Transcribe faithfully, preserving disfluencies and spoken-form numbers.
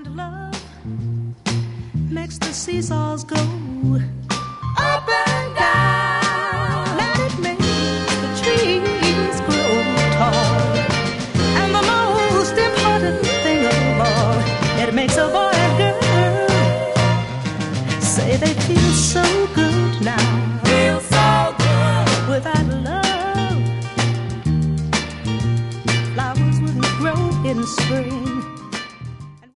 And love makes the seesaws go up and down. Let it make the trees grow tall. And the most important thing of all, it makes a boy and girl say they feel so good now. Feel so good. Without love, flowers wouldn't grow in spring.